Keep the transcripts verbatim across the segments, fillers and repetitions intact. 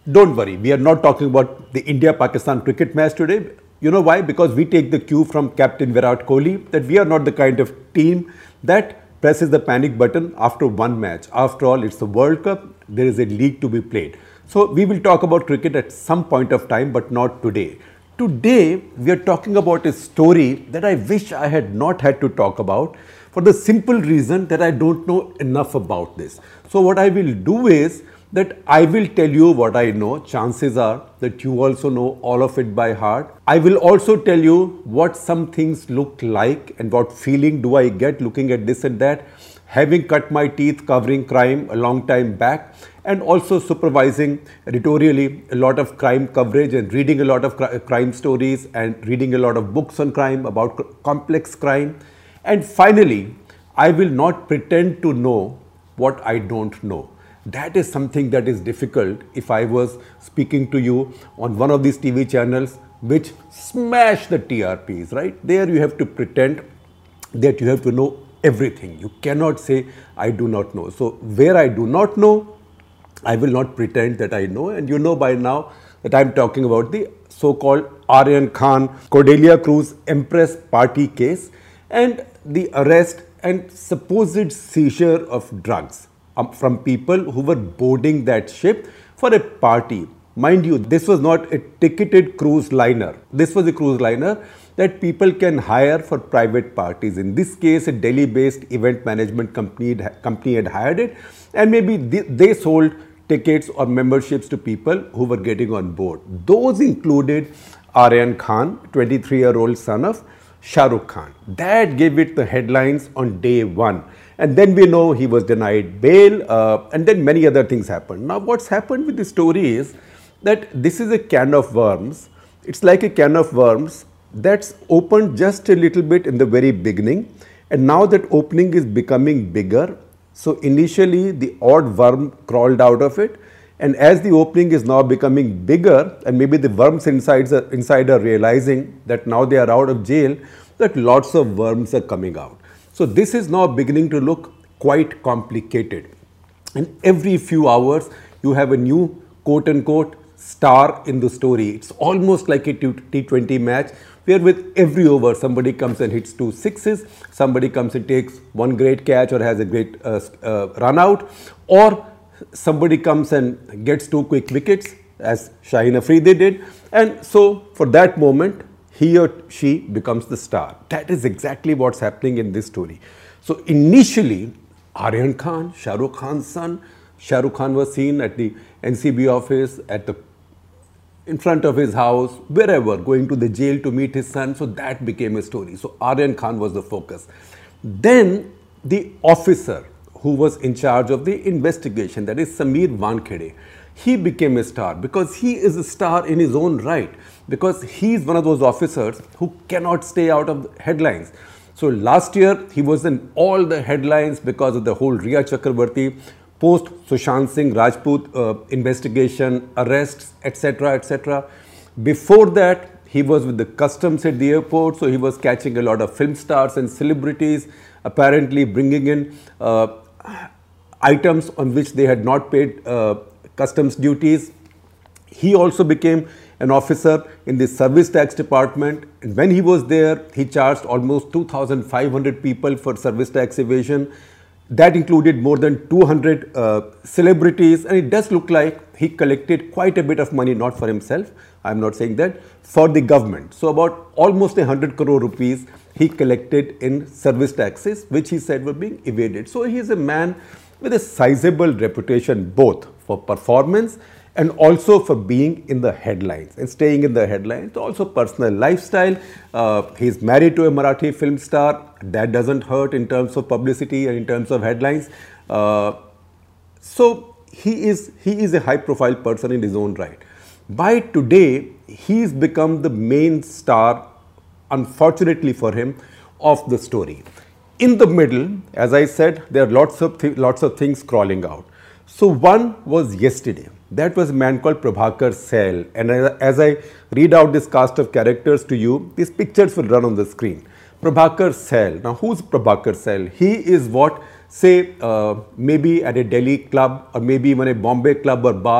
Don't worry, we are not talking about the India-Pakistan cricket match today. You know why? Because we take the cue from Captain Virat Kohli that we are not the kind of team that presses the panic button after one match. After all, it's the World Cup, there is a league to be played. So we will talk about cricket at some point of time, but not today. Today, we are talking about a story that I wish I had not had to talk about for the simple reason that I don't know enough about this. So what I will do is that I will tell you what I know. Chances are that you also know all of it by heart. I will also tell you what some things look like and what feeling do I get looking at this and that, having cut my teeth covering crime a long time back and also supervising editorially a lot of crime coverage and reading a lot of cr crime stories and reading a lot of books on crime about cr complex crime. And finally, I will not pretend to know what I don't know. That is something that is difficult if I was speaking to you on one of these T V channels which smash the T R Ps, right? There you have to pretend that you have to know everything. You cannot say, I do not know. So where I do not know, I will not pretend that I know. And you know by now that I am talking about the so-called Aryan Khan, Cordelia Cruz Empress Party case and the arrest and supposed seizure of drugs um, from people who were boarding that ship for a party. Mind you, this was not a ticketed cruise liner. This was a cruise liner that people can hire for private parties. In this case, a Delhi-based event management company, company had hired it, and maybe they, they sold tickets or memberships to people who were getting on board. Those included Aryan Khan, twenty-three-year-old son of Shah Rukh Khan. That gave it the headlines on day one. And then we know he was denied bail, uh, and then many other things happened. Now, what's happened with the story is that this is a can of worms. It's like a can of worms that's opened just a little bit in the very beginning, and now that opening is becoming bigger. So initially the odd worm crawled out of it, and as the opening is now becoming bigger and maybe the worms inside are, inside are realizing that now they are out of jail, that lots of worms are coming out. So this is now beginning to look quite complicated, and every few hours you have a new quote-unquote star in the story. It's almost like a T twenty match where with every over somebody comes and hits two sixes, somebody comes and takes one great catch or has a great uh, uh, run out, or somebody comes and gets two quick wickets as Shaheen Afridi did, and so for that moment he or she becomes the star. That is exactly what's happening in this story. So initially Aryan Khan, Shah Rukh Khan's son, Shah Rukh Khan was seen at the N C B office, at the in front of his house, wherever, going to the jail to meet his son. So that became a story. So Aryan Khan was the focus. Then the officer who was in charge of the investigation, that is Sameer Wankhede, he became a star because he is a star in his own right, because he is one of those officers who cannot stay out of the headlines. So last year he was in all the headlines because of the whole Rhea Chakrabarti post Sushant Singh Rajput uh, investigation, arrests, et cetera, et cetera. Before that, he was with the customs at the airport, so he was catching a lot of film stars and celebrities, apparently bringing in uh, items on which they had not paid uh, customs duties. He also became an officer in the service tax department, and when he was there, he charged almost two thousand five hundred people for service tax evasion. That included more than two hundred uh, celebrities, and it does look like he collected quite a bit of money, not for himself, I am not saying that, for the government. So about almost one hundred crore rupees he collected in service taxes, which he said were being evaded. So he is a man with a sizable reputation, both for performance and also for being in the headlines and staying in the headlines. Also personal lifestyle. Uh, he's married to a Marathi film star. That doesn't hurt in terms of publicity and in terms of headlines. Uh, so he is, he is a high profile person in his own right. By today, he's become the main star, unfortunately for him, of the story. In the middle, as I said, there are lots of, lots of things crawling out. So one was yesterday. That was a man called Prabhakar Sel. And as I read out this cast of characters to you, these pictures will run on the screen. Prabhakar Sel. Now, who's Prabhakar Sel? He is what, say, uh, maybe at a Delhi club or maybe even a Bombay club or bar,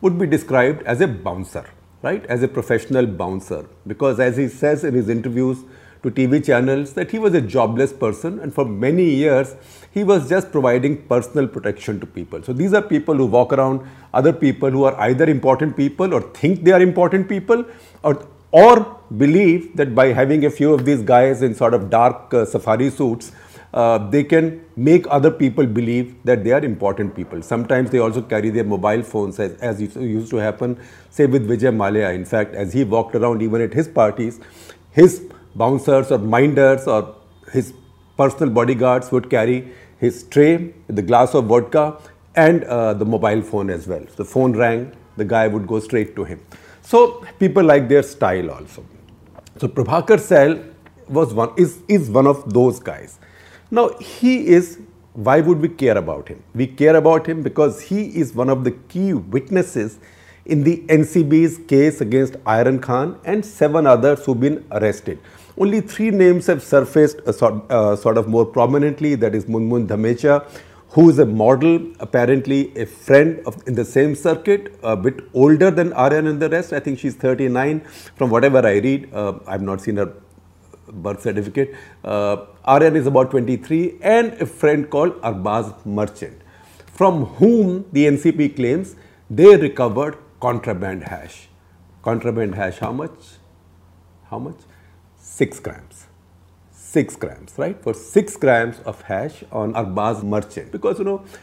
would be described as a bouncer, right? As a professional bouncer. Because as he says in his interviews to T V channels that he was a jobless person, and for many years he was just providing personal protection to people. So these are people who walk around other people who are either important people or think they are important people, or or believe that by having a few of these guys in sort of dark uh, safari suits, uh, they can make other people believe that they are important people. Sometimes they also carry their mobile phones, as, as used to happen, say with Vijay Mallya. In fact, as he walked around even at his parties, his bouncers or minders or his personal bodyguards would carry his tray, the glass of vodka, and uh, the mobile phone as well. So the phone rang, the guy would go straight to him. So people like their style also. So Prabhakar Sahel was one, is, is one of those guys. Now he is, why would we care about him? We care about him because he is one of the key witnesses in the N C B's case against Iron Khan and seven others who've been arrested. Only three names have surfaced uh, sort, uh, sort of more prominently, that is Munmun Dhamecha, who is a model, apparently a friend of in the same circuit, a bit older than Aryan and the rest. I think she's thirty-nine. From whatever I read, uh, I've not seen her birth certificate. Uh, Aryan is about twenty-three, and a friend called Arbaz Merchant, from whom the N C P claims they recovered contraband hash. Contraband hash, how much? How much? Six grams. Six grams, right? For six grams of hash on Arbaz Merchant. Because, you know,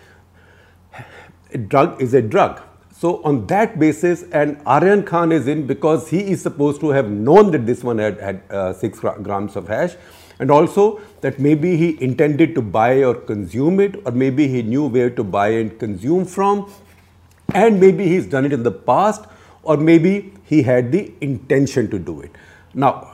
a drug is a drug. So on that basis, and Aryan Khan is in because he is supposed to have known that this one had, had uh, six grams of hash, and also that maybe he intended to buy or consume it, or maybe he knew where to buy and consume from, and maybe he's done it in the past, or maybe he had the intention to do it. Now,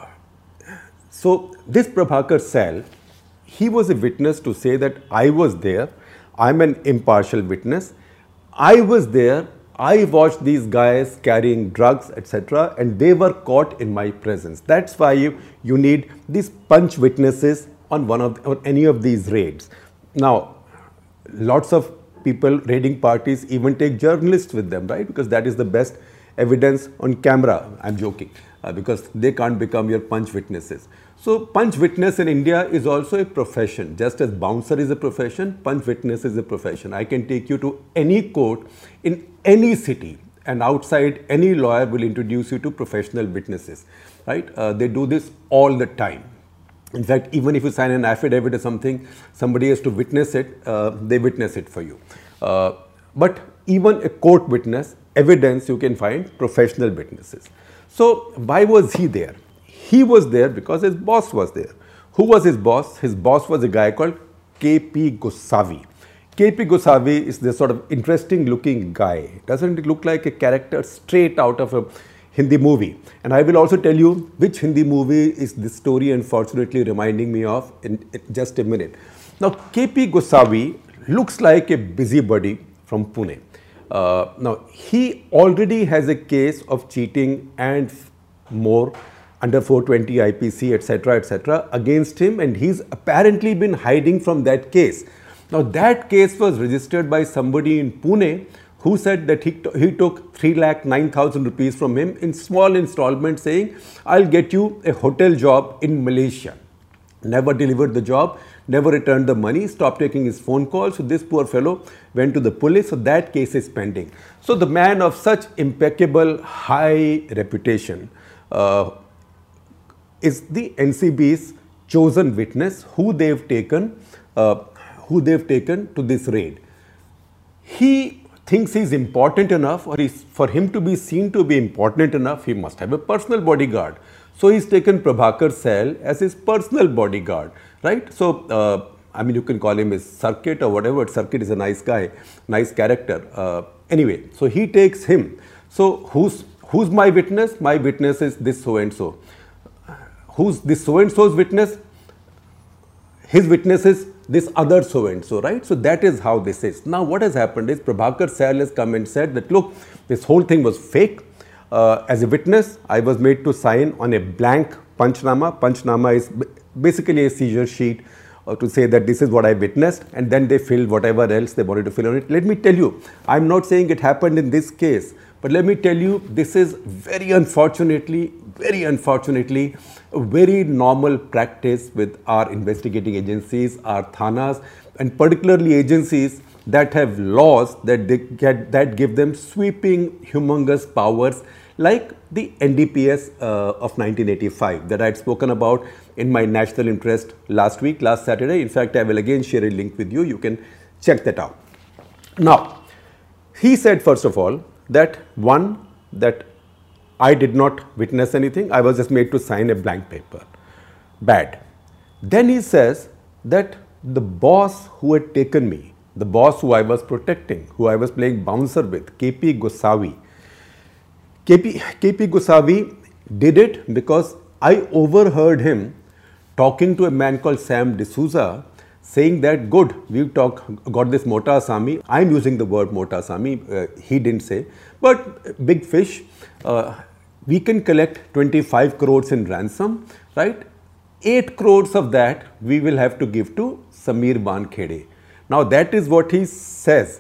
so this Prabhakar Sahel, he was a witness to say that I was there, I'm an impartial witness, I was there, I watched these guys carrying drugs, et cetera, and they were caught in my presence. That's why you, you need these punch witnesses on one of on any of these raids. Now, lots of people, raiding parties, even take journalists with them, right? Because that is the best evidence on camera. I'm joking, uh, because they can't become your punch witnesses. So punch witness in India is also a profession. Just as bouncer is a profession, punch witness is a profession. I can take you to any court in any city, and outside any lawyer will introduce you to professional witnesses, right? Uh, they do this all the time. In fact, even if you sign an affidavit or something, somebody has to witness it, uh, they witness it for you. Uh, but even a court witness, evidence, you can find professional witnesses. So why was he there? He was there because his boss was there. Who was his boss? His boss was a guy called K P Gosavi. K P Gosavi is this sort of interesting looking guy. Doesn't it look like a character straight out of a Hindi movie? And I will also tell you which Hindi movie is this story unfortunately reminding me of in just a minute. Now, K P Gosavi looks like a busybody from Pune. Uh, now, he already has a case of cheating and more under four twenty I P C, et cetera, et cetera, against him, and he's apparently been hiding from that case. Now, that case was registered by somebody in Pune who said that he, he took three lakh nine thousand rupees from him in small installments, saying, I'll get you a hotel job in Malaysia. Never delivered the job, never returned the money, stopped taking his phone calls. So this poor fellow went to the police. So that case is pending. So the man of such impeccable high reputation uh, is the N C B's chosen witness who they've taken, uh, who they've taken to this raid. He thinks he's important enough, or he's, for him to be seen to be important enough, he must have a personal bodyguard. So he's taken Prabhakar Sahel as his personal bodyguard, right? So, uh, I mean, you can call him his circuit or whatever. Circuit is a nice guy, nice character. Uh, anyway, so he takes him. So who's, who's my witness? My witness is this so-and-so. Who's this so-and-so's witness? His witness is this other so-and-so, right? So that is how this is. Now what has happened is Prabhakar Sahel has come and said that, look, this whole thing was fake. Uh, as a witness, I was made to sign on a blank Panchnama. Panchnama is basically a seizure sheet uh, to say that this is what I witnessed, and then they filled whatever else they wanted to fill on it. Let me tell you, I'm not saying it happened in this case. But let me tell you, this is very unfortunately, very unfortunately, a very normal practice with our investigating agencies, our thanas, and particularly agencies that have laws that they get, that give them sweeping, humongous powers, like the N D P S uh, of nineteen eighty-five that I had spoken about in my national interest last week, last Saturday. In fact, I will again share a link with you. You can check that out. Now, he said, first of all, that one, that I did not witness anything. I was just made to sign a blank paper. Bad. Then he says that the boss who had taken me, the boss who I was protecting, who I was playing bouncer with, K P Gosavi, K P, K P Gosavi did it because I overheard him talking to a man called Sam D'Souza, saying that, good, we've talk, got this Mota Asami. I'm using the word Mota Asami, uh, he didn't say, but big fish, uh, we can collect twenty-five crores in ransom, right? eight crores of that we will have to give to Samir Wankhede. Now that is what he says,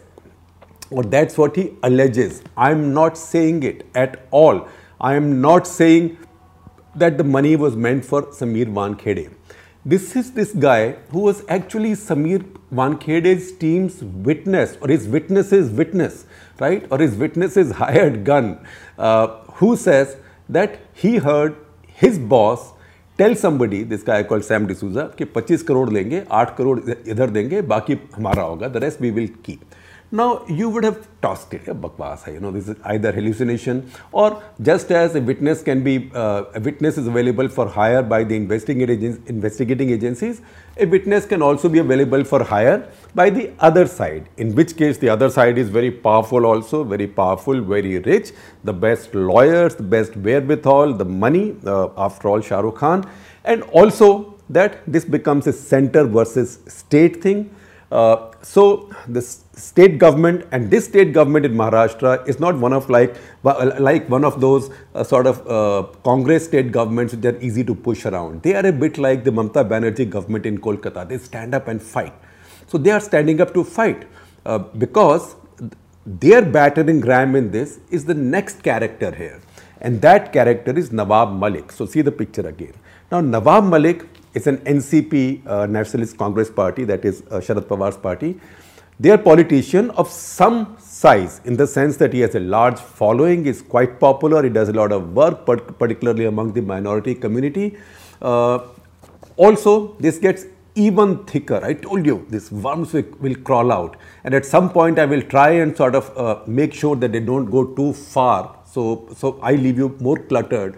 or that's what he alleges. I'm not saying it at all. I am not saying that the money was meant for Samir Wankhede. This is this guy who was actually Samir Wankhede's team's witness, or his witness's witness, right? Or his witness's hired gun, uh, who says that he heard his boss tell somebody, this guy called Sam D'Souza, कि पच्चीस करोड़ लेंगे, आठ करोड़ इधर देंगे, बाकी हमारा होगा, the rest we will keep. Now, you would have tossed it, bakwas hai, you know, this is either hallucination, or just as a witness can be, uh, a witness is available for hire by the investigating, investigating agencies, a witness can also be available for hire by the other side, in which case the other side is very powerful also, very powerful, very rich, the best lawyers, the best wherewithal, the money, uh, after all Shah Rukh Khan, and also that this becomes a center versus state thing. Uh, so the state government, and this state government in Maharashtra is not one of like like one of those uh, sort of uh, Congress state governments that are easy to push around. They are a bit like the Mamata Banerjee government in Kolkata. They stand up and fight. So they are standing up to fight uh, because their battering ram in this is the next character here, and that character is Nawab Malik. So see the picture again. Now Nawab Malik is an N C P, uh, Nationalist Congress Party, that is uh, Sharad Pawar's party. They are politician of some size in the sense that he has a large following, is quite popular, he does a lot of work, particularly among the minority community. Uh, also, this gets even thicker. I told you, these worms will, will crawl out, and at some point I will try and sort of uh, make sure that they don't go too far. So, so I leave you more cluttered.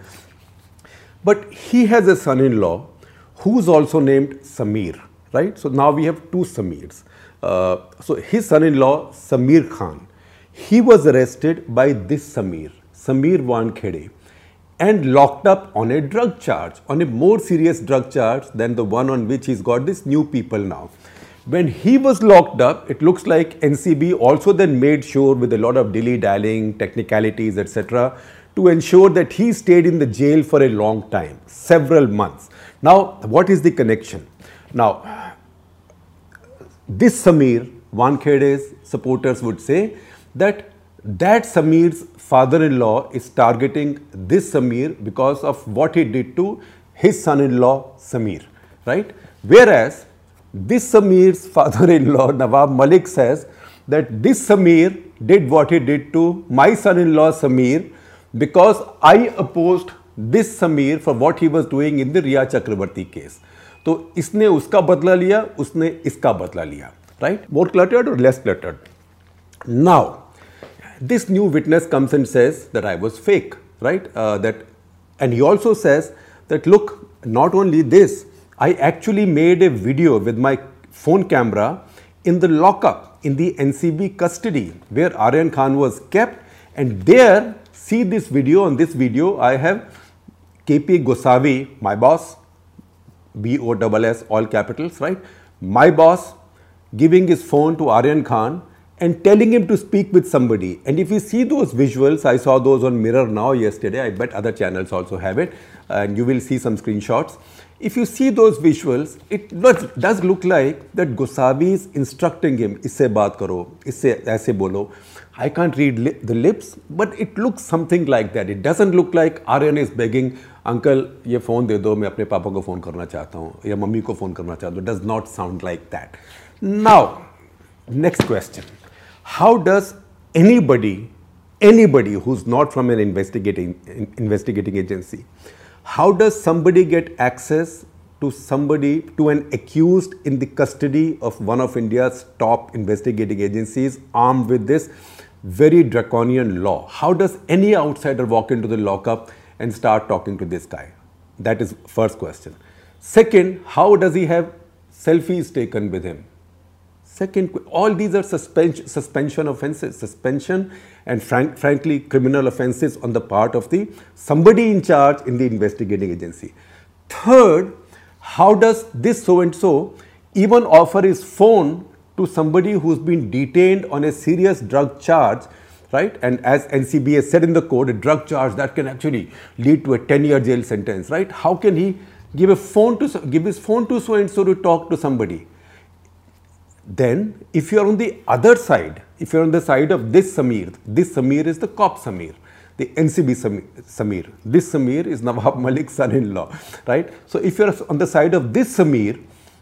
But he has a son-in-law who's also named Samir, right? So now we have two Samirs. Uh, so his son-in-law, Samir Khan, he was arrested by this Samir, Samir Wankhede, and locked up on a drug charge, on a more serious drug charge than the one on which he's got this new people now. When he was locked up, it looks like N C B also then made sure, with a lot of dilly-dallying, technicalities, et cetera, to ensure that he stayed in the jail for a long time, several months. Now, what is the connection? Now, this Samir, Wankhede's supporters would say that that Samir's father-in-law is targeting this Samir because of what he did to his son-in-law Samir, right? Whereas, this Samir's father-in-law, Nawab Malik, says that this Samir did what he did to my son-in-law Samir because I opposed this Samir for what he was doing in the Riya Chakrabarti case. So, इसने उसका बदला लिया, उसने इसका बदला लिया, right? More cluttered or less cluttered? Now, this new witness comes and says that I was fake, right? Uh, that, and he also says that, look, not only this, I actually made a video with my phone camera in the lockup, in the N C B custody, where Aryan Khan was kept, and there, see this video, on this video, I have K P Gosavi, my boss, B O S S, all capitals, right? My boss giving his phone to Aryan Khan and telling him to speak with somebody. And if you see those visuals, I saw those on Mirror Now yesterday, I bet other channels also have it, and you will see some screenshots. if you see those visuals, it does, does look like that Gosavi is instructing him, isse baat karo, isse aise bolo. I can't read li the lips, but it looks something like that. It doesn't look like Aryan is begging, uncle, ye phone de do, main apne papa ko phone karna chahta hu, ya mummy ko phone karna chahta hu. It does not sound like that. Now, next question. How does anybody, anybody who's not from an investigating, investigating agency, how does somebody get access to somebody, to an accused in the custody of one of India's top investigating agencies armed with this very draconian law? How does any outsider walk into the lockup and start talking to this guy? That is first question. Second, how does he have selfies taken with him? Second, all these are suspension, suspension offenses, suspension and frank, frankly criminal offenses on the part of the somebody in charge in the investigating agency. Third, how does this so-and-so even offer his phone to somebody who's been detained on a serious drug charge, right? And as N C B has said in the code, a drug charge that can actually lead to a ten year jail sentence, right? How can he give a phone to, give his phone to so-and-so to talk to somebody? Then, if you are on the other side, if you are on the side of this Samir, this Samir is the cop Samir, the N C B Samir. This Samir is Nawab Malik's son-in-law, right? So, if you are on the side of this Samir,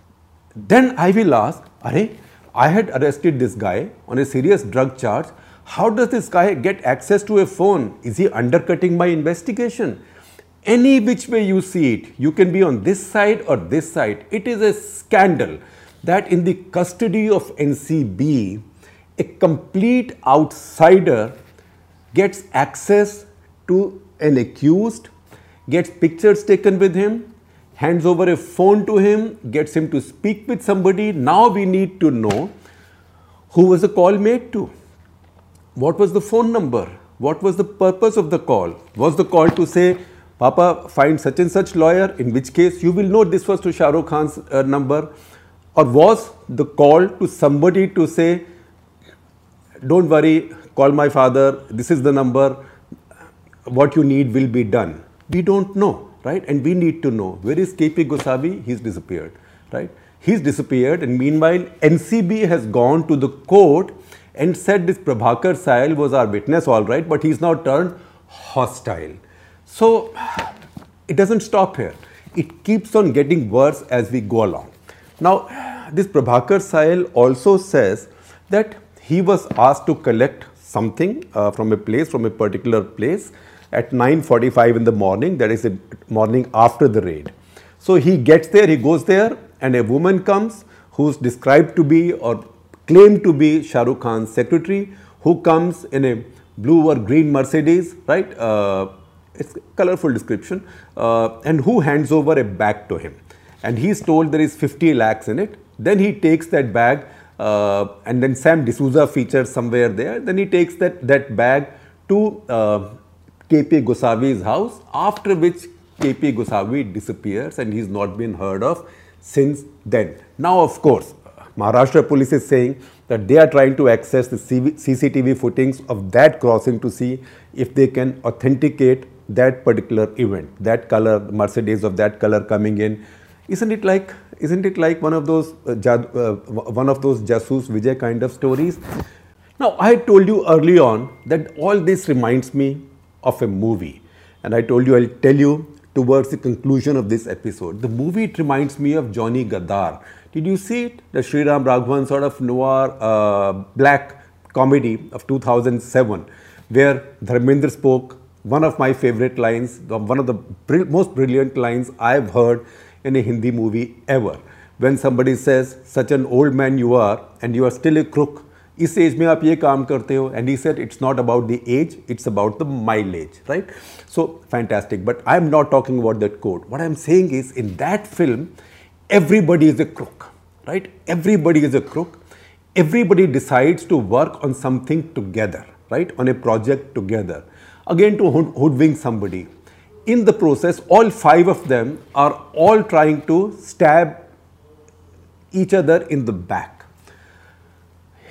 then I will ask, Are, I had arrested this guy on a serious drug charge. How does this guy get access to a phone? Is he undercutting my investigation? Any which way you see it, you can be on this side or this side. It is a scandal that in the custody of N C B, a complete outsider gets access to an accused, gets pictures taken with him, hands over a phone to him, gets him to speak with somebody. Now we need to know who was the call made to. What was the phone number? What was the purpose of the call? Was the call to say, Papa, find such and such lawyer, in which case you will know this was to Shah Rukh Khan's uh, number? Or was the call to somebody to say, don't worry, call my father, this is the number, what you need will be done? We don't know, right? And we need to know. Where is K P Gosavi? He's disappeared, right? He's disappeared, and meanwhile, N C B has gone to the court and said this Prabhakar Sahil was our witness, all right, but he's now turned hostile. So, it doesn't stop here. It keeps on getting worse as we go along. Now, this Prabhakar Sahil also says that he was asked to collect something uh, from a place, from a particular place at nine forty-five in the morning, that is the morning after the raid. So, he gets there, he goes there, and a woman comes who's described to be or claimed to be Shah Rukh Khan's secretary, who comes in a blue or green Mercedes, right? Uh, it's a colorful description, uh, and who hands over a bag to him. And he's told there is fifty lakhs in it. Then he takes that bag, uh, and then Sam D'Souza features somewhere there. Then he takes that, that bag to uh, K P Gosavi's house, after which K P Gosavi disappears and he's not been heard of since then. Now, of course, Maharashtra police is saying that they are trying to access the C C T V footings of that crossing to see if they can authenticate that particular event, that color, Mercedes of that color coming in. Isn't it like, isn't it like one of those uh, jad, uh, one of those Jasoos Vijay kind of stories? Now, I told you early on that all this reminds me of a movie, and I told you I'll tell you towards the conclusion of this episode. The movie, it reminds me of Johnny Gaddar. Did you see it? The Sriram Raghavan sort of noir uh, black comedy of two thousand seven, where Dharmendra spoke one of my favorite lines, one of the br most brilliant lines I've heard in a Hindi movie ever. When somebody says, such an old man you are and you are still a crook, is age mein aap ye kaam karte ho? And he said, it's not about the age, it's about the mileage, right? So, fantastic. But I'm not talking about that quote. What I'm saying is, in that film, everybody is a crook, right? Everybody is a crook. Everybody decides to work on something together, right? On a project together. Again, to hood hoodwink somebody. In the process, all five of them are all trying to stab each other in the back.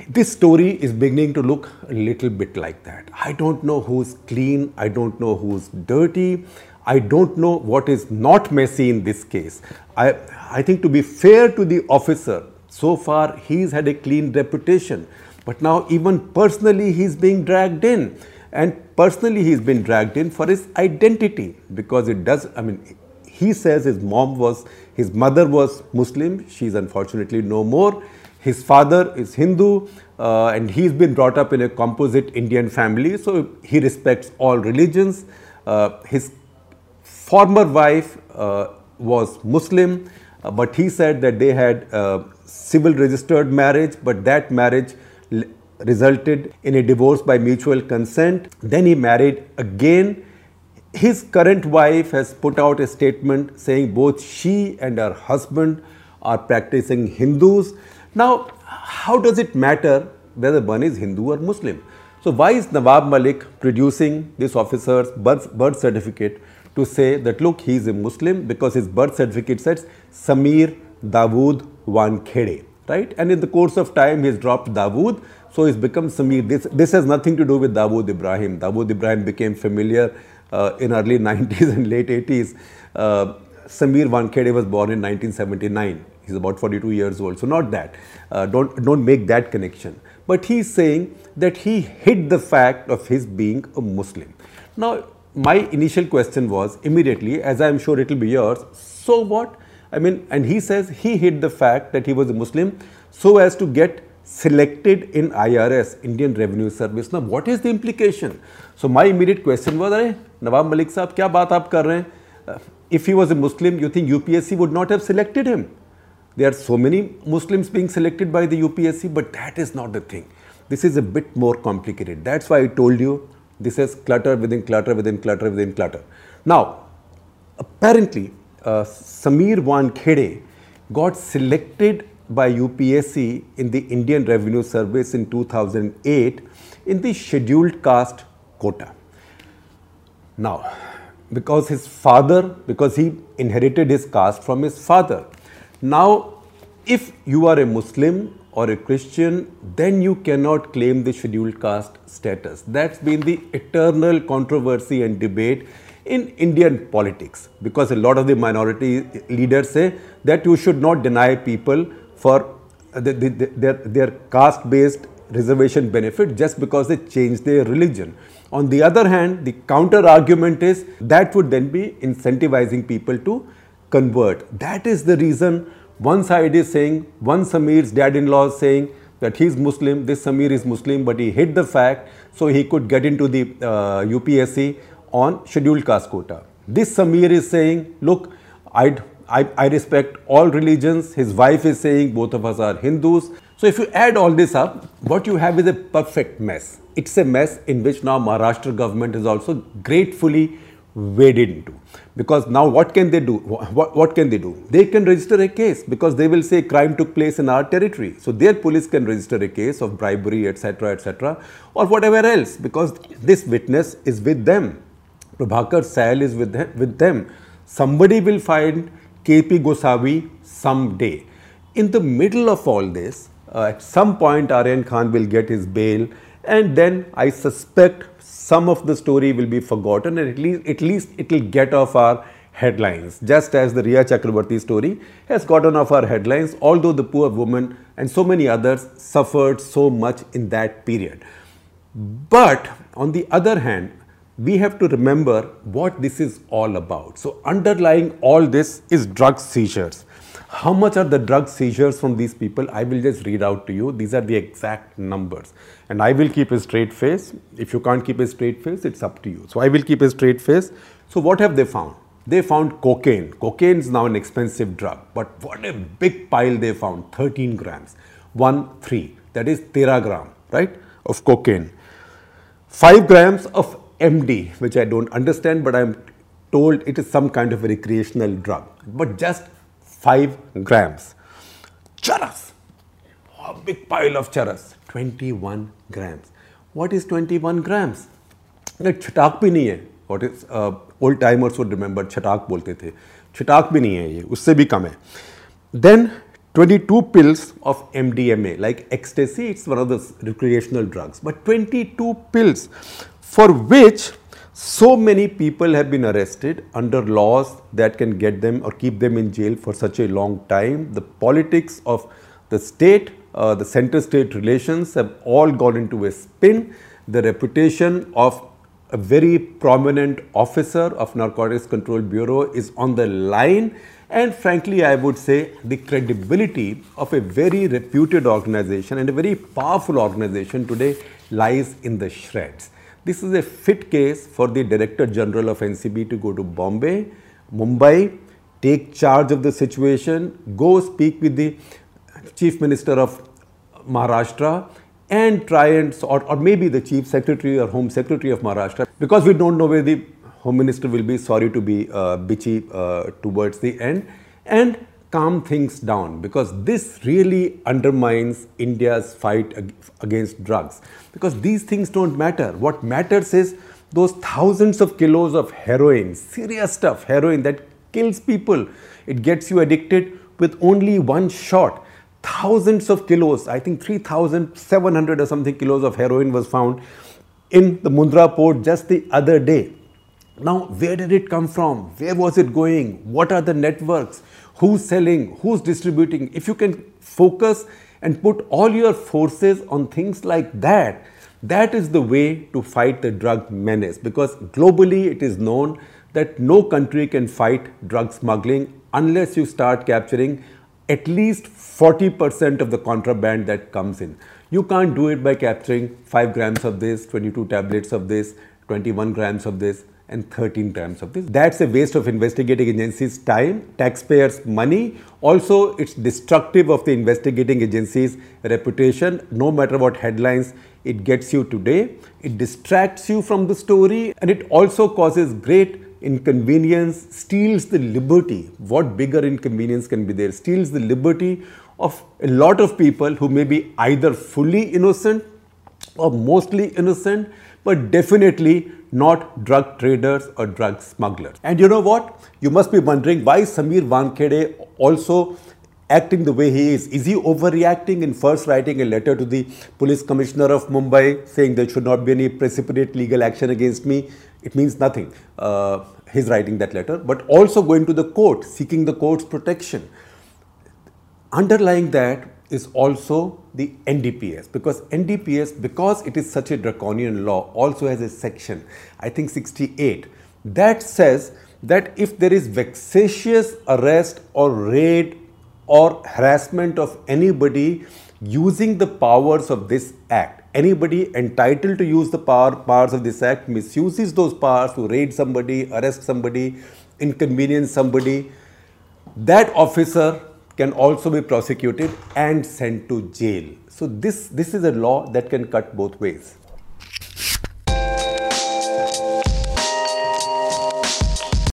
this story is beginning to look a little bit like that. I don't know who's clean, I don't know who's dirty, I don't know what is not messy in this case. I, I think to be fair to the officer, so far he's had a clean reputation, but now even personally he's being dragged in, and personally he's been dragged in for his identity, because it does, I mean, he says his mom was, his mother was Muslim, she's unfortunately no more. His father is Hindu, uh, and he's been brought up in a composite Indian family, so he respects all religions. Uh, his former wife uh, was Muslim, uh, but he said that they had uh, civil registered marriage, but that marriage resulted in a divorce by mutual consent. Then he married again. His current wife has put out a statement saying both she and her husband are practicing Hindus. Now, how does it matter whether one is Hindu or Muslim? So why is Nawab Malik producing this officer's birth, birth certificate to say that, look, he is a Muslim, because his birth certificate says Samir Dawood Wankhede, right? And in the course of time, he has dropped Dawood, so he's become Samir. This, this has nothing to do with Dawood Ibrahim. Dawood Ibrahim became familiar uh, in early nineties and late eighties. Uh, Samir Wankhede was born in nineteen seventy-nine. He's about forty-two years old. So not that. Uh, don't, don't make that connection. But he's saying that he hid the fact of his being a Muslim. Now, my initial question was immediately, as I'm sure it will be yours, so what? I mean, and he says he hid the fact that he was a Muslim so as to get selected in I R S, Indian Revenue Service. Now, what is the implication? So, my immediate question was, Arey, Nawab Malik sahab, kya baat aap kar rahe hain? Uh, if he was a Muslim, you think U P S C would not have selected him? There are so many Muslims being selected by the U P S C, but that is not the thing. This is a bit more complicated. That's why I told you this is clutter within clutter within clutter within clutter. Now, apparently, uh, Samir Wankhede got selected by U P S C in the Indian Revenue Service in two thousand eight in the scheduled caste quota. Now, because his father, because he inherited his caste from his father. Now, if you are a Muslim or a Christian, then you cannot claim the scheduled caste status. That's been the eternal controversy and debate in Indian politics, because a lot of the minority leaders say that you should not deny people for the, the, the, their, their caste-based reservation benefit just because they change their religion. On the other hand, the counter argument is that would then be incentivizing people to convert. That is the reason one side is saying, one Samir's dad-in-law is saying that he's Muslim, this Samir is Muslim, but he hid the fact so he could get into the uh, U P S C on scheduled caste quota. This Samir is saying, look, I'd, I, I respect all religions. His wife is saying both of us are Hindus. So if you add all this up, what you have is a perfect mess. It's a mess in which now Maharashtra government is also gratefully waded into. Because now what can they do? What, what can they do? They can register a case, because they will say crime took place in our territory. So their police can register a case of bribery, et cetera, et cetera, or whatever else, because this witness is with them. Prabhakar Sahil is with them, with them. Somebody will find K P Gosavi someday. In the middle of all this, uh, at some point Aryan Khan will get his bail, and then I suspect some of the story will be forgotten, and at least, at least it will get off our headlines, just as the Riya Chakrabarti story has gotten off our headlines, although the poor woman and so many others suffered so much in that period. But on the other hand, we have to remember what this is all about. So underlying all this is drug seizures. How much are the drug seizures from these people? I will just read out to you. These are the exact numbers. And I will keep a straight face. If you can't keep a straight face, it's up to you. So I will keep a straight face. So what have they found? They found cocaine. Cocaine is now an expensive drug. But what a big pile they found. thirteen grams. one, three. That is thirteen gram, right? Of cocaine. five grams of M D, which I don't understand, but I'm told it is some kind of a recreational drug. But just five grams. Charas. A big pile of charas. twenty-one grams. What is twenty-one grams? Like chatak bhi nahi hai. What is, uh, old timers would remember, chatak bolte the. Chatak bhi nahi hai ye, usse bhi kam hai. Then twenty-two pills of M D M A, like ecstasy, it's one of the recreational drugs, but twenty-two pills for which so many people have been arrested under laws that can get them or keep them in jail for such a long time. The politics of the state, uh, the center-state relations have all gone into a spin. The reputation of a very prominent officer of Narcotics Control Bureau is on the line, and frankly I would say the credibility of a very reputed organization and a very powerful organization today lies in the shreds. This is a fit case for the Director General of N C B to go to Bombay, Mumbai, take charge of the situation, go speak with the Chief Minister of Maharashtra and try and, or, or maybe the Chief Secretary or Home Secretary of Maharashtra, because we don't know where the Home Minister will be, sorry to be uh, bitchy uh, towards the end, and calm things down, because this really undermines India's fight ag against drugs, because these things don't matter. What matters is those thousands of kilos of heroin, serious stuff, heroin that kills people. It gets you addicted with only one shot. Thousands of kilos, I think three thousand seven hundred or something kilos of heroin was found in the Mundra port just the other day. Now, where did it come from? Where was it going? What are the networks? Who's selling? Who's distributing? If you can focus and put all your forces on things like that, that is the way to fight the drug menace, because globally it is known that no country can fight drug smuggling unless you start capturing at least forty percent of the contraband that comes in. You can't do it by capturing five grams of this, twenty-two tablets of this, twenty-one grams of this, and thirteen grams of this. That's a waste of investigating agencies' time, taxpayers' money. Also, it's destructive of the investigating agencies' reputation. No matter what headlines it gets you today, it distracts you from the story, and it also causes great inconvenience, steals the liberty. What bigger inconvenience can be there? Steals the liberty of a lot of people who may be either fully innocent or mostly innocent, but definitely not drug traders or drug smugglers. And you know what? You must be wondering why Samir Wankhede also acting the way he is. Is he overreacting in first writing a letter to the police commissioner of Mumbai saying there should not be any precipitate legal action against me? It means nothing. Uh, he's writing that letter, but also going to the court, seeking the court's protection. Underlying that is also the N D P S, because N D P S, because it is such a draconian law, also has a section, I think sixty-eight, that says that if there is vexatious arrest or raid or harassment of anybody using the powers of this act, anybody entitled to use the power, powers of this act misuses those powers to raid somebody, arrest somebody, inconvenience somebody, that officer can also be prosecuted and sent to jail. So this, this is a law that can cut both ways.